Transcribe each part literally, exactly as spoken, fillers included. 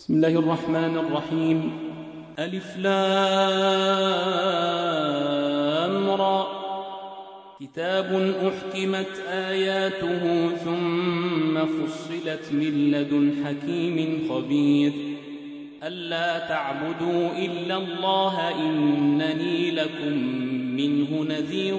بسم الله الرحمن الرحيم. ألف لام را. كتاب أحكمت آياته ثم فصلت من لدن حكيم خبير ألا تعبدوا إلا الله إنني لكم منه نذير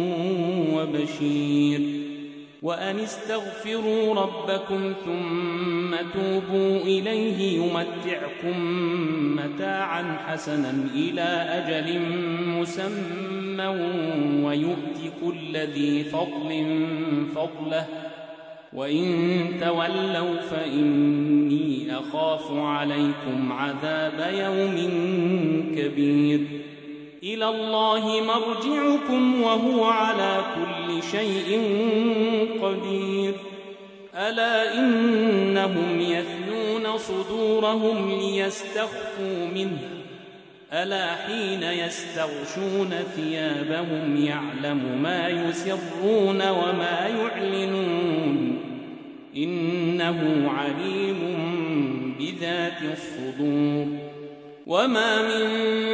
وبشير وأن استغفروا ربكم ثم توبوا إليه يمتعكم متاعا حسنا إلى أجل مسمى ويؤت كل ذي فضل فضله وإن تولوا فإني أخاف عليكم عذاب يوم كبير إلى الله مرجعكم وهو على كل شيء قدير ألا إنهم يثنون صدورهم ليستخفوا منه ألا حين يستغشون ثيابهم يعلم ما يسرون وما يعلنون إنه عليم بذات الصدور وما من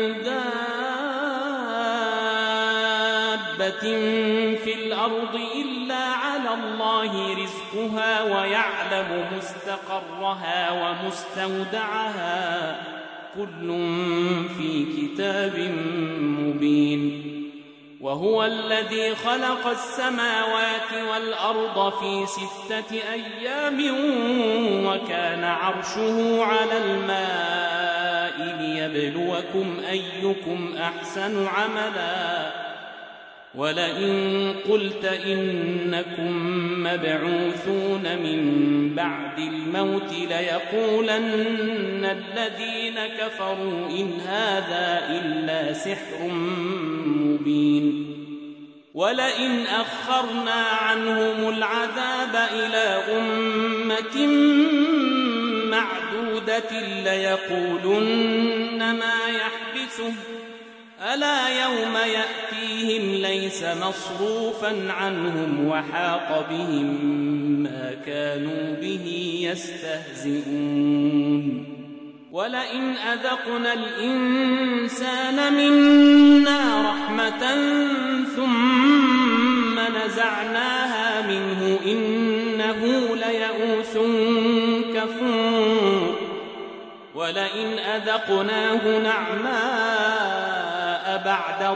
دابة في الأرض إلا على الله رزقها ويعلم مستقرها ومستودعها كل في كتاب مبين وهو الذي خلق السماوات والأرض في ستة أيام وكان عرشه على الماء ليبلوكم أيكم أحسن عملا ولئن قلت إنكم مبعوثون من بعد الموت ليقولن الذين كفروا إن هذا إلا سحر مبين ولئن أخرنا عنهم العذاب إلى أمة معدودة ليقولن ما يحبسه ألا يوم يأتيهم ليس مصروفا عنهم وحاق بهم ما كانوا به يستهزئون ولئن أذقنا الإنسان منا رحمة ثم نزعناها منه إنه ليئوس كفور ولئن أذقناه نعماء بعد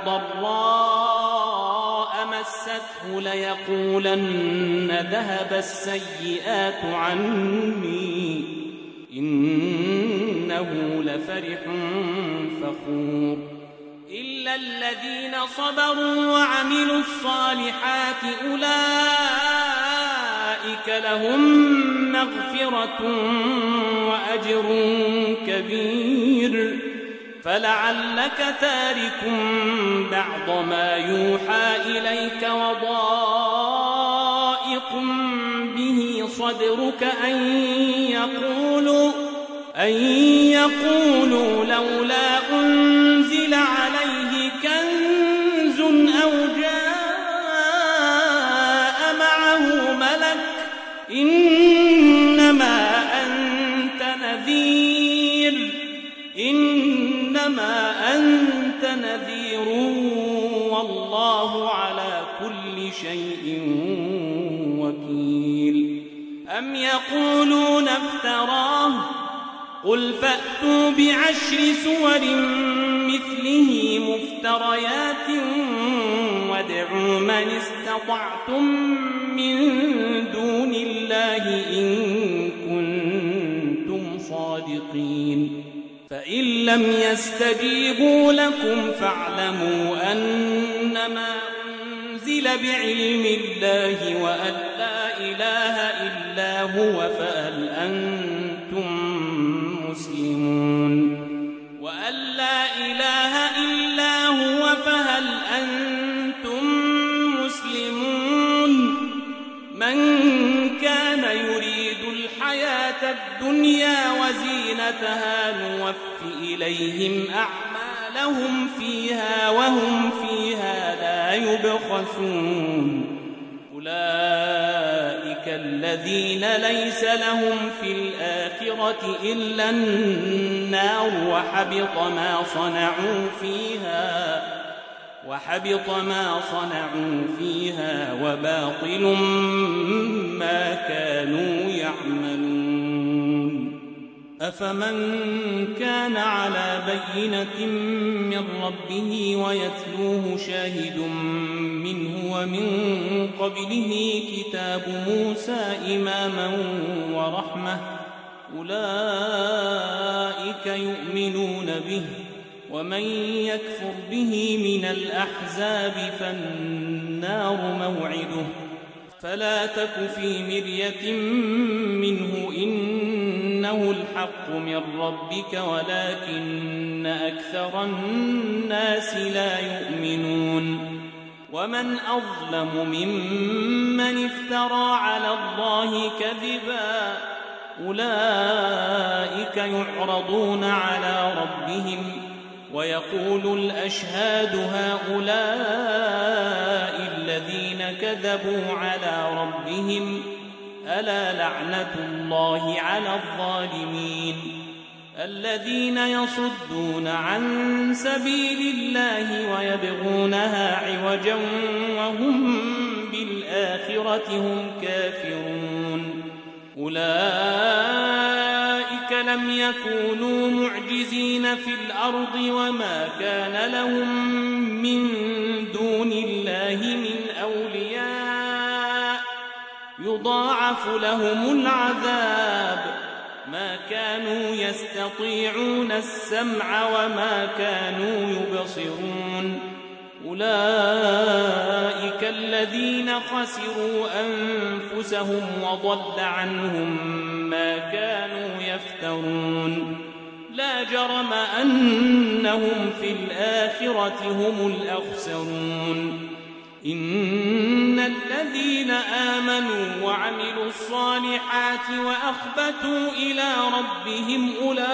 ضراء مسته ليقولن ذهب السيئات عني إنه لفرح فخور إلا الذين صبروا وعملوا الصالحات أولئك لهم مغفرة وأجر كبير فلعلك تارك بعض ما يوحى إليك وضائق به صدرك أن يقولوا أن يقولوا لولا أنزل عليه كنز أو جاء معه ملك إنما أنت نذير إنما أنت نذير والله على كل شيء وكيل أم يقولون افتراه قل فأتوا بعشر سور مثله مفتريات وادعوا من استطعتم من دون الله إن كنتم صادقين فإن لم يستجيبوا لكم فاعلموا أنما أنزل بعلم الله وأن لا إله إلا هو فهل أنتم مسلمون وأن لا إله إلا هو فهل أنتم مسلمون من كان يريد الحياة الدنيا وزينتها نوفي إليهم أعمالهم فيها وهم فيها لا يبخسون أولئك الذين ليس لهم في الآخرة إلا النار وحبط ما صنعوا فيها وحبط ما صنعوا فيها وباطل ما كانوا يعملون. أفمن كان على بينة من ربه ويتلوه شاهد منه ومن قبله كتاب موسى إماما ورحمة أولئك يؤمنون به، ومن يكفر به من الأحزاب فالنار موعده، فلا تك في مرية منه إنه الحق من ربك ولكن أكثر الناس لا يؤمنون. ومن أظلم ممن افترى على الله كذبا أولئك يعرضون على ربهم ويقول الأشهاد هؤلاء الذين كذبوا على ربهم ألا لعنة الله على الظالمين الذين يصدون عن سبيل الله ويبغونها عوجا وهم بالآخرة هم كافرون. أولئك لم يكونوا معجزين في الأرض وما كان لهم من دون الله من أولياء يضاعف لهم العذاب ما كانوا يستطيعون السمع وما كانوا يبصرون. أولئك الذين خسروا أنفسهم وضل عنهم ما كانوا يفترون. لا جرم أنهم في الآخرة هم الأخسرون. إن الذين آمنوا وعملوا الصالحات وأخبتوا إلى ربهم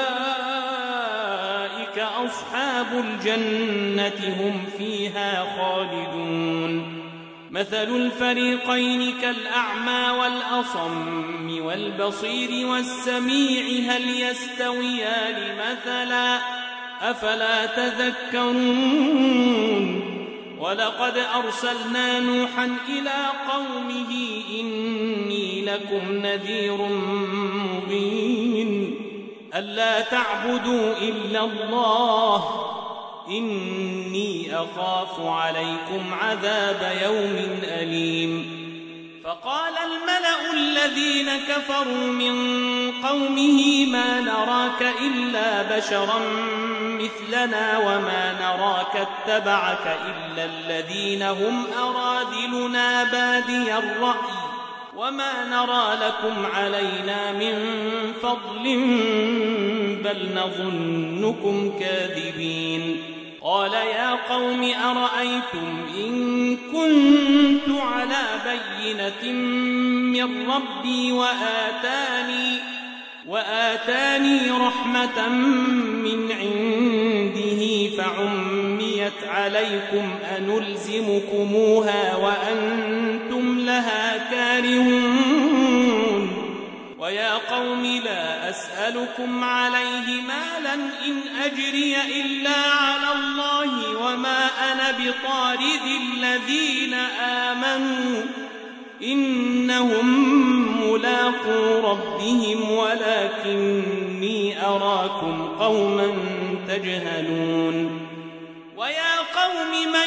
أولئك أصحاب الجنة هم فيها خالدون. مثل الفريقين كالأعمى والأصم والبصير والسميع هل يستويان مثلا أفلا تذكرون. ولقد أرسلنا نوحا إلى قومه إني لكم نذير مبين ألا تعبدوا إلا الله إني أخاف عليكم عذاب يوم أليم. فقال الملأ الذين كفروا من قومه ما نراك إلا بشرا مثلنا وما نراك اتبعك إلا الذين هم أراذلنا بادي الرأي وما نرى لكم علينا من فضل بل نظنكم كاذبين. قال يا قوم أرأيتم إن كنت على بينة من ربي وآتاني وآتاني رحمة من عنده فعميت عليكم أنلزمكموها وأنتم لها كارهون. ويا قوم لا أسألكم عليه مالا إن أجري إلا على الله وما أنا بطارد الذين آمنوا إنهم ملاقو ربهم ولكني أراكم قوما تجهلون. ويا قوم من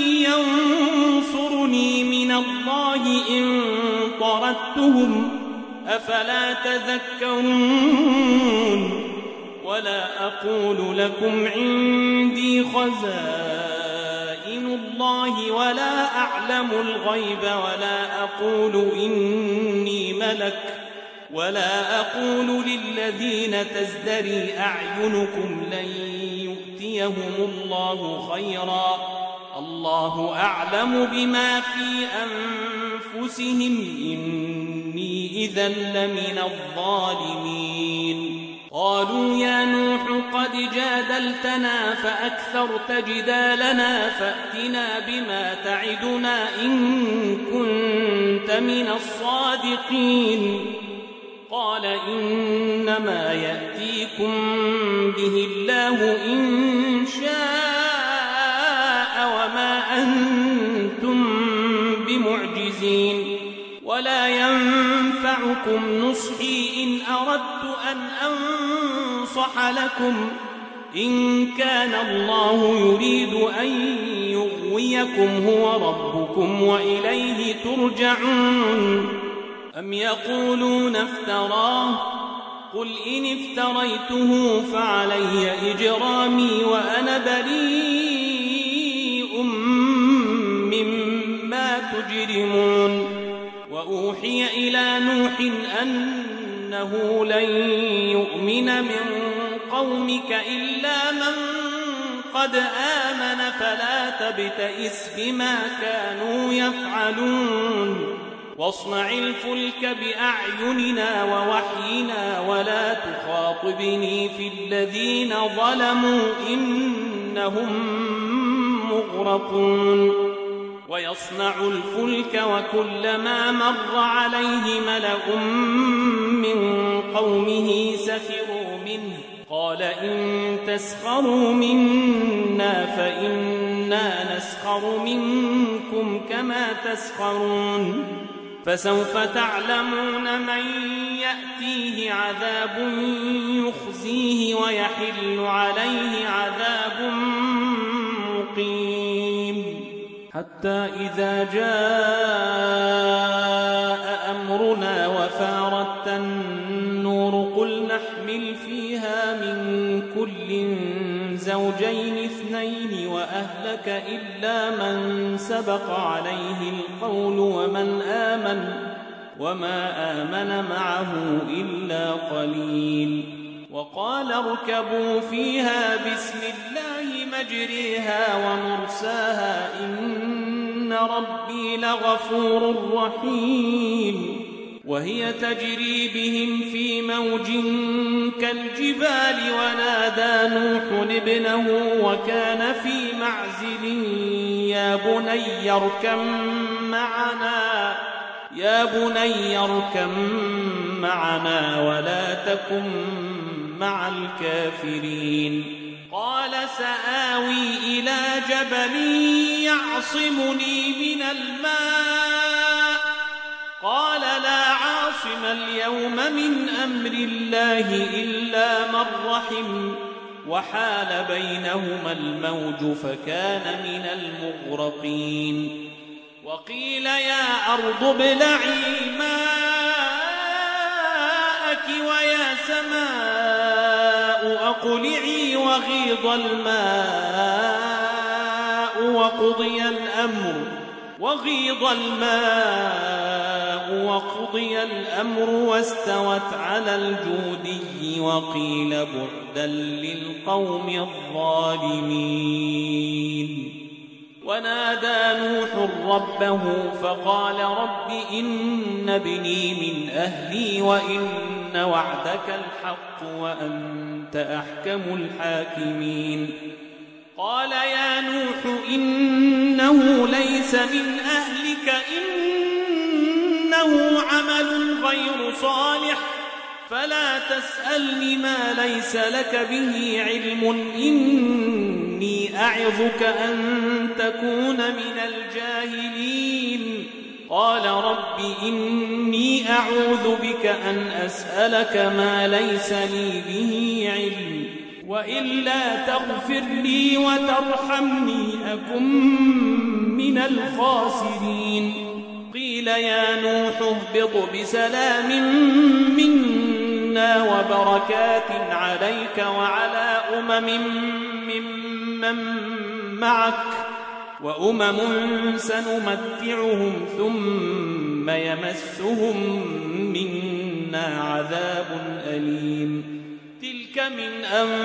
ينصرني من الله إن طردتهم أفلا تذكرون. ولا أقول لكم عندي خزائن الله ولا أعلم الغيب ولا أقول إني ملك ولا أقول للذين تزدري أعينكم لن يؤتيهم الله خيرا الله أعلم بما في أنفسهم إني إذا لمن الظالمين. قالوا يا نوح قد جادلتنا فأكثرت جدالنا فأتنا بما تعدنا إن كنت من الصادقين قال إنما يأتيكم به الله إن شاء وما أنتم بمعجزين ولا ينفعكم نصحي إن أردت أن أنصح لكم إن كان الله يريد أن يغويكم هو ربكم وإليه ترجعون أم يقولون افتراه قل إن افتريته فعلي إجرامي وأنا بريء مما تجرمون وأوحي إلى نوح أنه لن يؤمن من قومك إلا من قد آمن فلا تبتئس بما كانوا يفعلون واصنع الفلك بأعيننا ووحينا ولا تخاطبني في الذين ظلموا إنهم مغرقون ويصنع الفلك وكلما مر عليه ملأ من قومه سخروا منه قال إن تسخروا منا فإنا نسخر منكم كما تسخرون فسوف تعلمون من يأتيه عذاب يخزيه ويحل عليه عذاب مقيم حتى إذا جاء أمرنا وفارت النور قل نحمل فيها من كل زوجين اثنين وأهلك إلا من سبق عليه القول ومن آمن وما آمن معه إلا قليل وقال اركبوا فيها بسم الله مجريها ومرساها إن ربي لغفور رحيم وهي تجري بهم في موج كالجبال ونادى نوح ابنه وكان في معزل يا بني اركب معنا يا بني اركب معنا ولا تكن مع الكافرين قال سآوي إلى جبل يعصمني من الماء قال لا عاصم اليوم من أمر الله إلا من رحم وحال بينهما الموج فكان من المغرقين وقيل يا أرض ابلعي ماءك ويا سماء أقلعي وغيض الماء وقضي الأمر وغيض الماء وقضي الأمر واستوت على الجودي وقيل بعدا للقوم الظالمين ونادى نوح ربه فقال رب إن ابني من أهلي وإن وعدك الحق وأنت أحكم الحاكمين قال يا نوح إنه ليس من أهلك إنه عمل غير صالح فلا تسألني ما ليس لك به علم إني أعظك أن تكون من الجاهلين قال رب إني أعوذ بك أن أسألك ما ليس لي به علم وإلا تغفر لي وترحمني أكن من الخاسرين قيل يا نوح اهبط بسلام منا وبركات عليك وعلى أمم ممن معك وأمم سنمتعهم ثم يمسهم منا عذاب أليم تلك من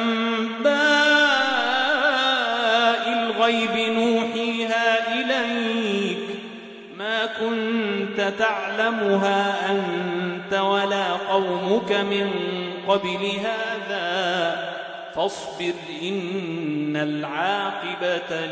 أنباء الغيب نوحيها إليك ما كنت تعلمها أنت ولا قومك من قبل هذا فاصبر إن العاقبة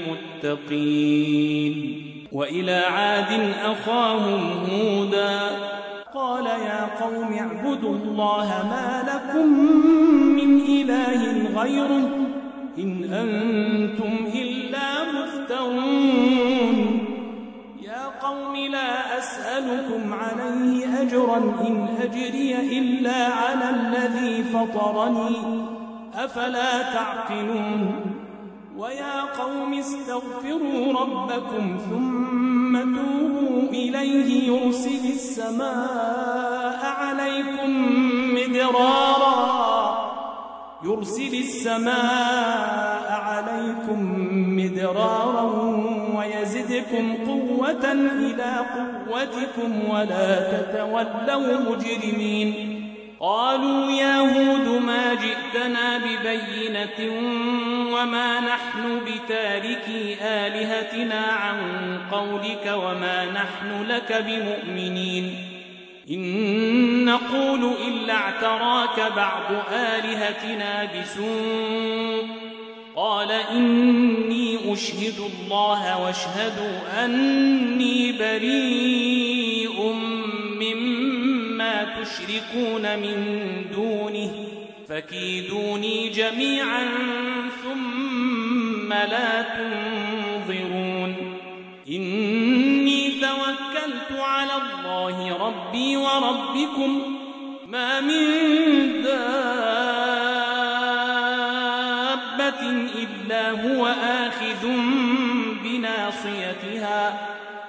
للمتقين. وإلى عاد أخاهم هودا قال يا قوم اعبدوا الله ما لكم من إله غيره إن أنتم إلا مفترون. يا قوم لا أسألكم عليه أجرا إن أجري إلا على الذي فطرني أفلا تعقلون. ويا قوم استغفروا ربكم ثم توبوا إليه يرسل السماء عليكم مدرارا يرسل السماء عليكم مدرارا ويزدكم قوة إلى قوتكم ولا تتولوا مجرمين. قالوا يا هود ما جئتنا ببينة وما نحن بتاركي آلهتنا عن قولك وما نحن لك بمؤمنين إن نقول إلا اعتراك بعض آلهتنا بسوء قال إني أشهد الله واشهدوا أني بريء مما تشركون من دونه فكيدوني جميعا ثم لا تنظرون. إني توكلت على الله ربي وربكم ما من دابة إلا هو آخذ بناصيتها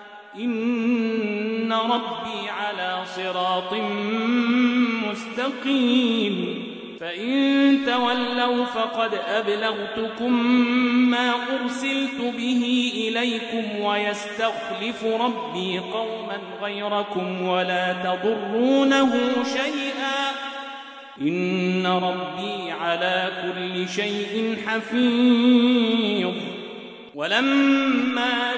إن ربي على صراط مستقيم. فإن تولوا فقد أبلغتكم ما أرسلت به إليكم ويستخلف ربي قوما غيركم ولا تضرونه شيئا إن ربي على كل شيء حفيظ. ولما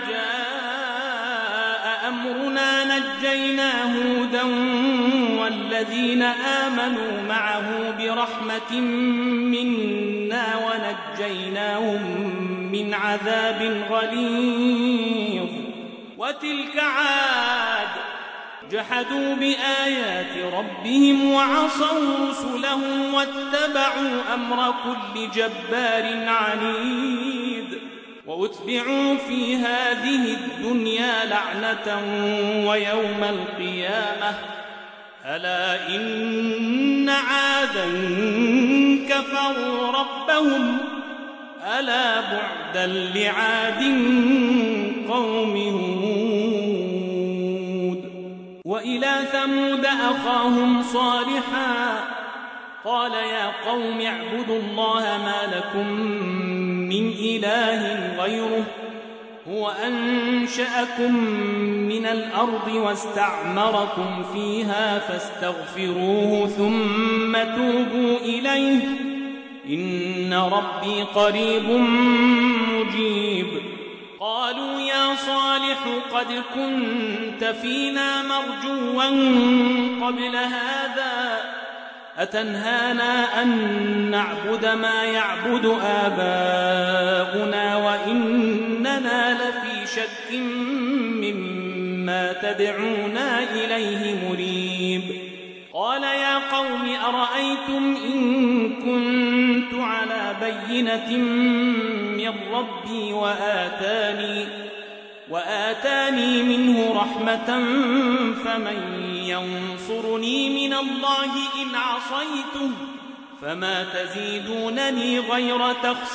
جاء أمرنا نجينا هودا والذين آمنوا معه برحمة منا ونجيناهم من عذاب غليظ. وتلك عاد جحدوا بآيات ربهم وعصوا رسله واتبعوا أمر كل جبار عنيد. وأتبعوا في هذه الدنيا لعنة ويوم القيامة ألا إن عادا كفروا ربهم ألا بعدا لعاد قوم هود. وإلى ثمود أخاهم صالحا قال يا قوم اعبدوا الله ما لكم من إله غيره هو أنشأكم من الأرض واستعمركم فيها فاستغفروه ثم توبوا إليه إن ربي قريب مجيب. قالوا يا صالح قد كنت فينا مرجوا قبل هذا أتنهانا أن نعبد ما يعبد آباؤنا وإننا لفي شك مما تدعونا إليه مريب. قال يا قوم أرأيتم إن كنت على بينة من ربي وآتاني, وآتاني منه رحمة فمن ينصرني من الله إن عصيته فما تزيدونني غير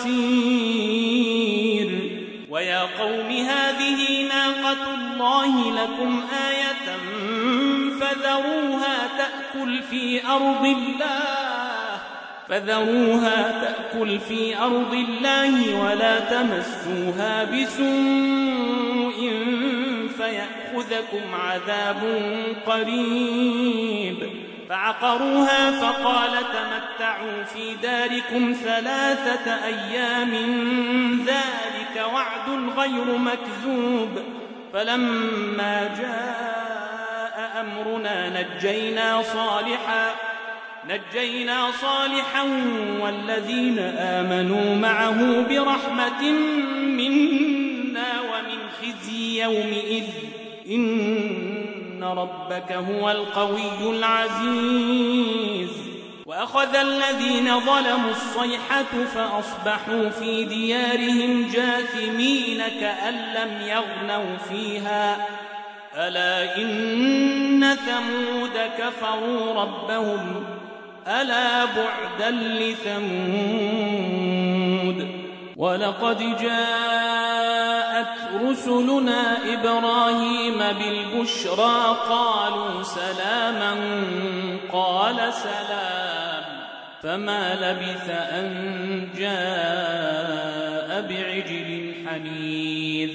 تخسير. ويا قوم هذه ناقة الله لكم آية فذروها تأكل في أرض الله فذروها تأكل في أرض الله ولا تمسوها بسوء فيأخذكم عذاب قريب. فعقروها فقال تمتعوا في داركم ثلاثة أيام ذلك وعد غير مكذوب. فلما جاء أمرنا نجينا صالحا نجينا صالحا والذين آمنوا معه برحمة منا ومن خزي يومئذ إن ربك هو القوي العزيز. وأخذ الذين ظلموا الصيحة فأصبحوا في ديارهم جاثمين كأن لم يغنوا فيها ألا إن ثمود كفروا ربهم ألا بعدا لثمود. ولقد جاءت رسلنا إبراهيم بالبشرى قالوا سلاما قال سلام فما لبث أن جاء بعجل حنيذ.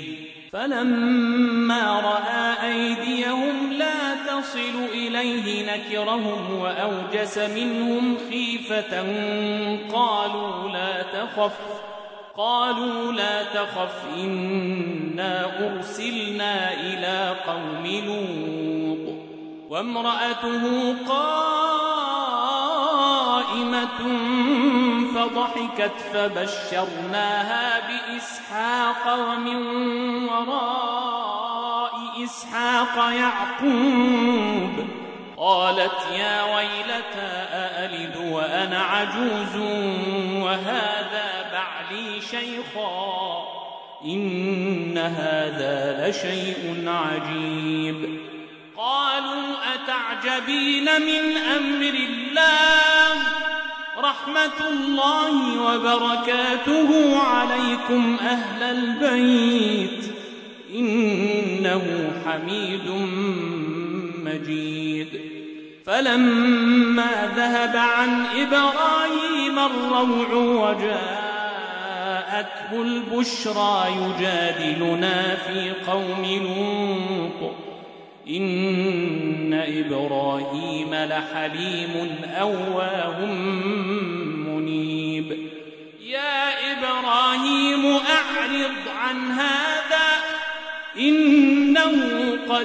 فلما رأى أيديهم لا تصل إليه نكرهم وأوجس منهم خيفة قالوا لا تخف قالوا لا تخف إنا أرسلنا إلى قوم لوط وامرأته قائمة فضحكت فبشرناها بإسحاق ومن وراء إسحاق يعقوب قالت يا ويلتى أألد وأنا عجوز وهذا بعلي شيخا إن هذا لشيء عجيب. قالوا أتعجبين من أمر الله رحمة الله وبركاته عليكم أهل البيت إنه حميد مجيد. فلما ذهب عن إبراهيم الروع وجاءته البشرى يجادلنا في قوم لوط إن إبراهيم لحليم أواه منيب. يا إبراهيم أعرض عن هذا إنه قد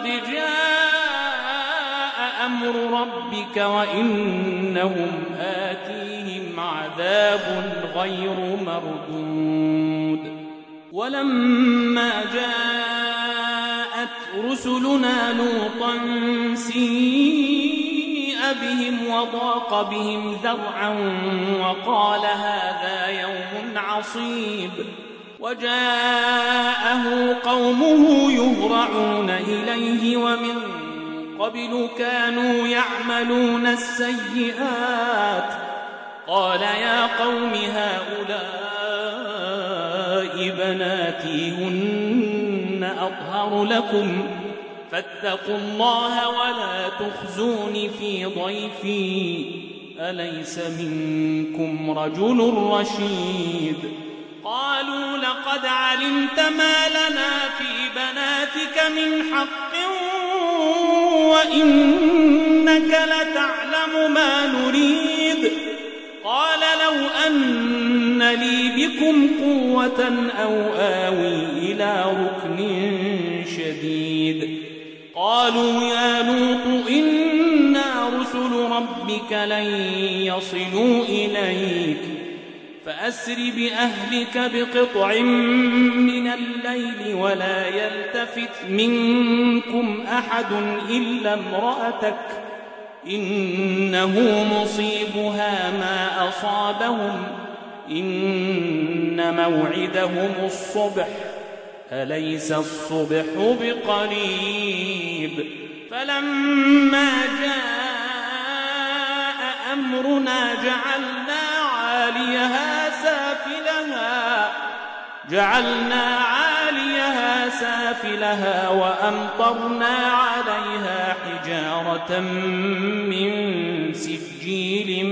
جاء أمر ربك وإنهم آتيهم عذاب غير مردود. ولما جاءت رسلنا لوطا سيء بهم وضاق بهم ذرعا وقال هذا يوم عصيب. وجاءه قومه يهرعون إليه ومن قبل كانوا يعملون السيئات قال يا قوم هؤلاء بناتي هن أطهر لكم فاتقوا الله ولا تخزون في ضيفي أليس منكم رجل رشيد. قالوا لقد علمت ما لنا في بناتك من حق وإنك لتعلم ما نريد. قال لو أن لي بكم قوة أو آوي إلى ركن شديد. قالوا يا لوط إنا رسل ربك لن يصلوا إليك فأسر بأهلك بقطع من الليل ولا يلتفت منكم أحد إلا امرأتك إنه مصيبها ما أصابهم إن موعدهم الصبح أليس الصبح بقريب. فلما جاء أمرنا جعلنا عاليها سافلها جعلنا عاليها سافلها وأمطرنا عليها حجارة من سجيل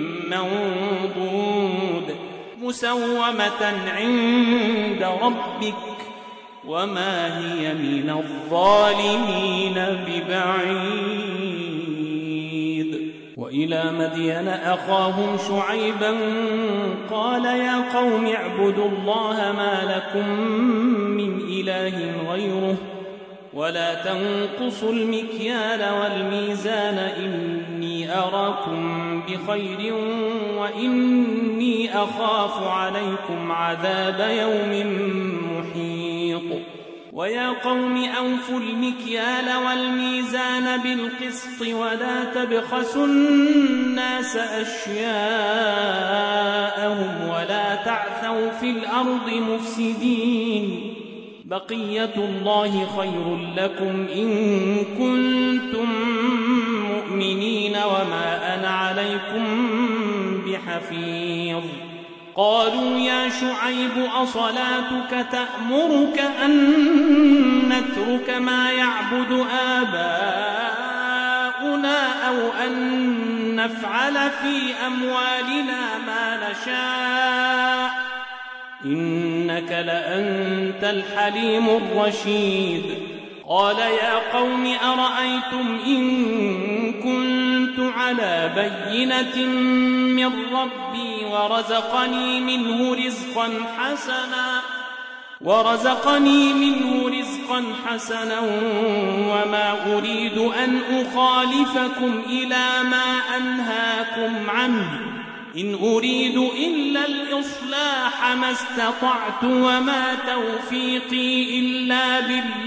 منضود مسومة عند ربك وما هي من الظالمين ببعيد. وإلى مدين أخاهم شعيبا قال يا قوم اعبدوا الله ما لكم من إله غيره ولا تنقصوا المكيال والميزان إني أراكم بخير وإني أخاف عليكم عذاب يوم محيط ويا قوم أوفوا المكيال والميزان بالقسط ولا تبخسوا الناس أشياءهم ولا تعثوا في الأرض مفسدين بقية الله خير لكم إن كنتم مؤمنين وما أنا عليكم بحفيظ قالوا يا شعيب أصلاتك تأمرك أن نترك ما يعبد آباؤنا أو أن نفعل في أموالنا ما نشاء إنك لأنت الحليم الرشيد قال يا قوم أرأيتم إن كنت على بينة من ربي ورزقني منه رزقا حسنا ورزقني منه رزقا حسنا وما أريد أن أخالفكم إلى ما أنهاكم عنه إن أريد إلا الإصلاح ما استطعت وما توفيقي إلا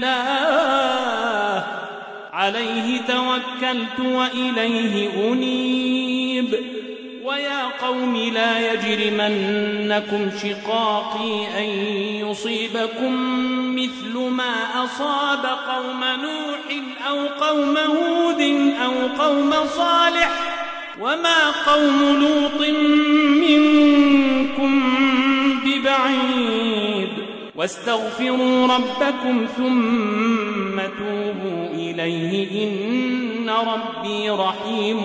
بالله عليه توكلت وإليه أنيب ويا قوم لا يجرمنكم شقاقي أن يصيبكم مثل ما أصاب قوم نوح أو قوم هود أو قوم صالح وما قوم لوط منكم ببعيد واستغفروا ربكم ثم توبوا إليه إن ربي رحيم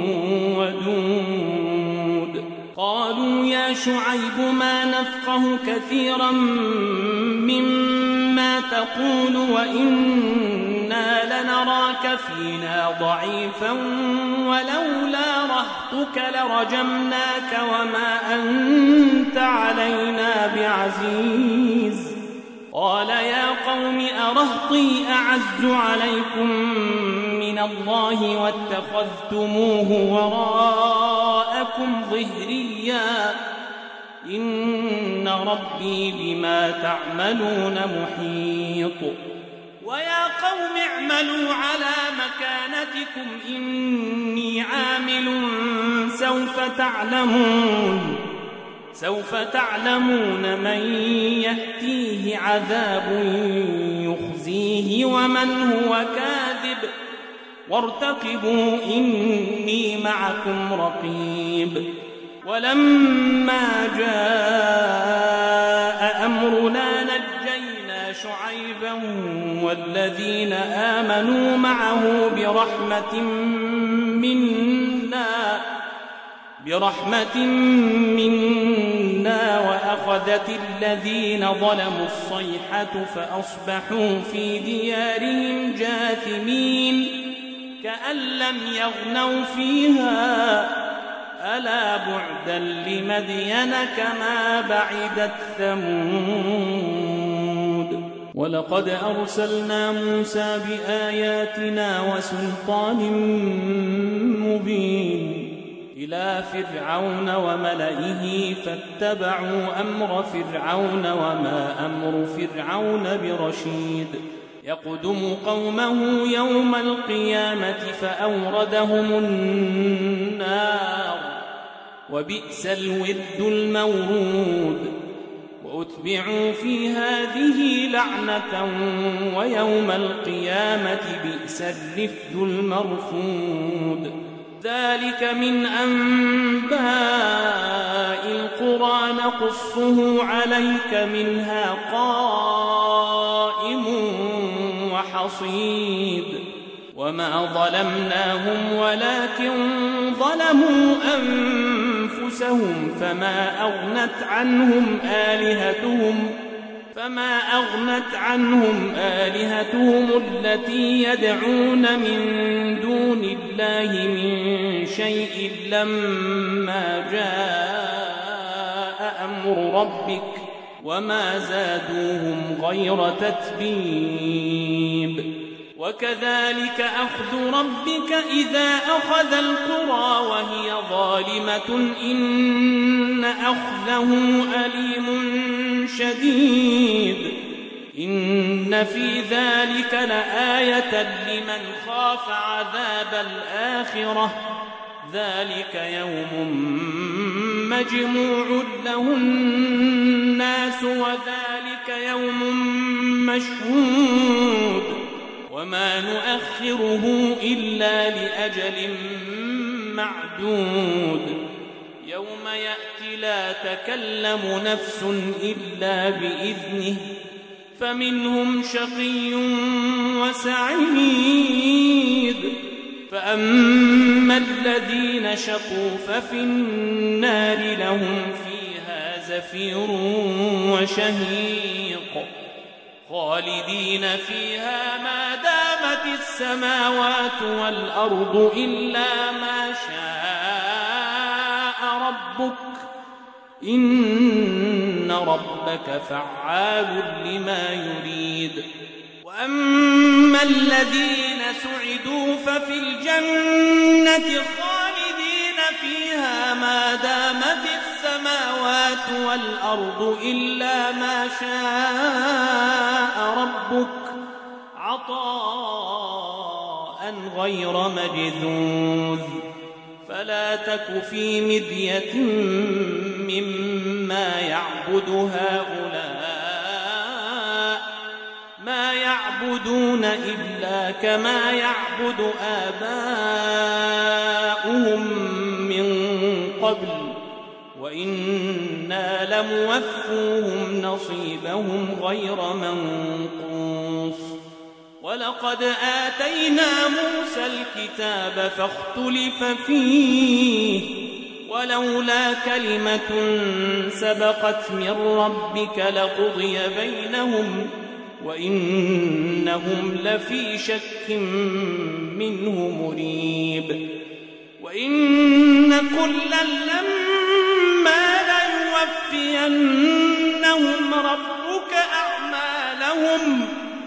ودود قالوا يا شعيب ما نفقه كثيرا مما تقول وإنا لنراك فينا ضعيفا ولولا رهطك لرجمناك وما أنت علينا بعزيز قال يا قوم أرهطي أعز عليكم من الله واتخذتموه وراءكم ظهريا إن ربي بما تعملون محيط ويا قوم اعملوا على مكانتكم إني عامل سوف تعلمون سوف تعلمون من يأتيه عذاب يخزيه ومن هو كاذب وارتقبوا إني معكم رقيب ولما جاء أمرنا نجينا شعيبا والذين آمنوا معه برحمة منا برحمة منا وأخذت الذين ظلموا الصيحة فأصبحوا في ديارهم جاثمين كأن لم يغنوا فيها ألا بعدا لمدين كما بعدت ثمود ولقد أرسلنا موسى بآياتنا وسلطان مبين إلى فرعون وملئه فاتبعوا أمر فرعون وما أمر فرعون برشيد يقدم قومه يوم القيامة فأوردهم النار وبئس الورد المورود وأتبعوا في هذه لعنة ويوم القيامة بئس الرفد المرفود ذلك من أنباء القرى نقصه عليك منها قائم وحصيد وما ظلمناهم ولكن ظلموا أنفسهم فما أغنت عنهم آلهتهم فما أغنت عنهم آلهتهم التي يدعون من دون الله من شيء لما جاء أمر ربك وما زادوهم غير تتبيب وكذلك أخذ ربك إذا أخذ القرى وهي ظالمة إن أخذه أليم شديد إن في ذلك لآية لمن خاف عذاب الآخرة ذلك يوم مجموع له الناس وذلك يوم مشهود وما نؤخره إلا لأجل معدود يوم يأتي لا تكلم نفس إلا بإذنه فمنهم شقي وسعيد فأما الذين شقوا ففي النار لهم فيها زفير وشهيق خالدين فيها ما دامت السماوات والأرض إلا ما شاء ربك إن ربك فعال لما يريد وأما الذين سعدوا ففي الجنة خالدين فيها ما دامت السماوات والأرض إلا ما شاء ربك عطاء غير مجذوذ فلا تك في مرية مما يعبد هؤلاء ما يعبدون إلا كما يعبد آباؤهم من قبل وإنا لموفوهم نصيبهم غير منقوص ولقد آتينا موسى الكتاب فاختلف فيه ولولا كلمة سبقت من ربك لقضي بينهم وإنهم لفي شك منه مريب وإن كلا لما ليوفينهم ربك أعمالهم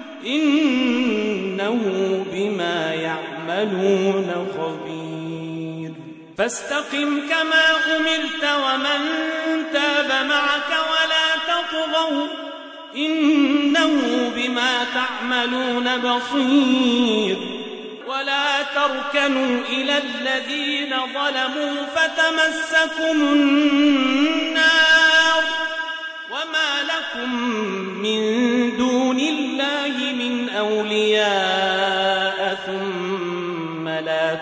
إنه بما يعملون خبير فاستقم كما أمرت ومن تاب معك ولا تطغوا إنه بما تعملون بصير ولا تركنوا إلى الذين ظلموا فتمسكم النار وما لكم من دون الله من أولياء ثم لا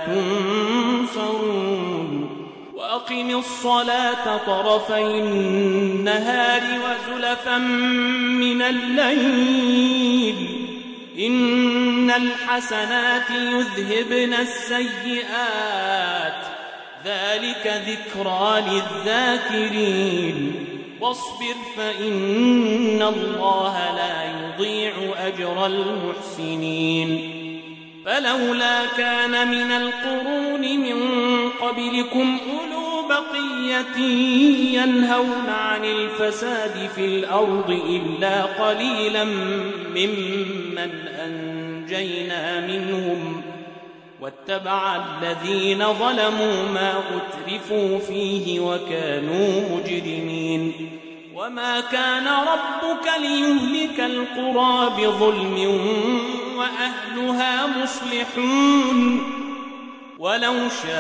تنصرون وأقم الصلاة طرفي النهار وزلفا من الليل إن الحسنات يذهبن السيئات ذلك ذكرى للذاكرين واصبر فإن الله لا يضيع أجر المحسنين فلولا كان من القرون من قبلكم أولو بقية ينهون عن الفساد في الأرض إلا قليلا ممن أنجينا منهم واتبع الذين ظلموا ما أترفوا فيه وكانوا مجرمين وما كان ربك ليهلك القرى بظلم وأهلها مصلحون ولو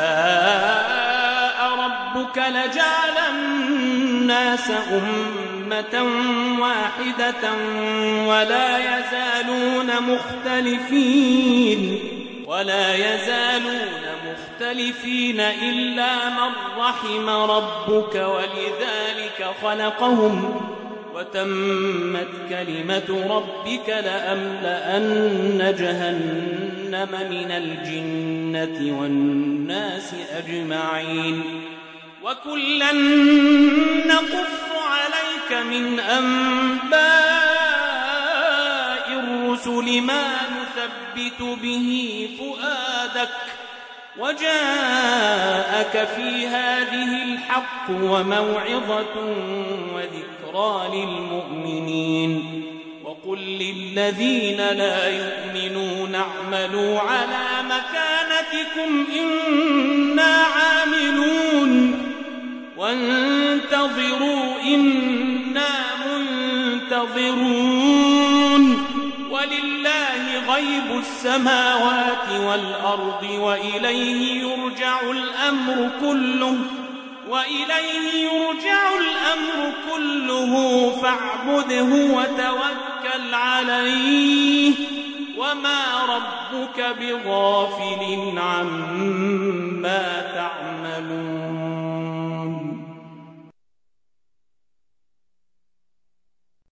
شاء ربك لجعل الناس أمة واحدة ولا يزالون مختلفين ولا يزالون مختلفين إلا من رحم ربك ولذلك خلقهم وتمت كلمة ربك لأملأن جهنم من الجنة والناس أجمعين وكلا نقص عليك من أنباء الرسل ما نثبت به فؤادك وجاءك في هذه الحق وموعظة وذكرى للمؤمنين وقل للذين لا يؤمنون اعملوا على مكانتكم إنا عاملون وانتظروا إنا منتظرون ولله غيب السماوات والأرض وإليه يرجع الأمر كله وإليه يرجع الأمر كله فاعبده وتوكل عليه وما ربك بغافل عما